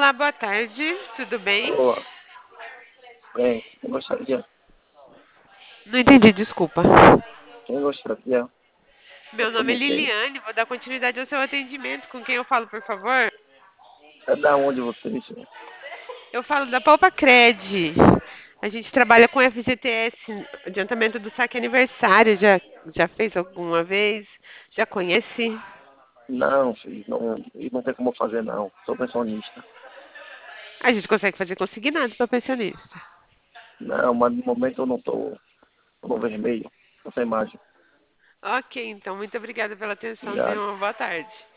Olá, boa tarde, tudo bem? Olá, bem, quem gostaria? Não entendi, desculpa. Quem gostaria? Eu Meu nome é comecei. Liliane, vou dar continuidade ao seu atendimento. Com quem eu falo, por favor? É da onde você disse? Eu falo da Poupa Cred. A gente trabalha com FGTS, adiantamento do saque aniversário. Já fez alguma vez? Já conhece? Não, filho, não, isso não tem como fazer, não. Sou pensionista. A gente consegue fazer consignado para pensionista. Não, mas no momento eu não tô no vermelho. Essa imagem. Ok, então, muito obrigada pela atenção. Tenha Obrigado. uma boa tarde.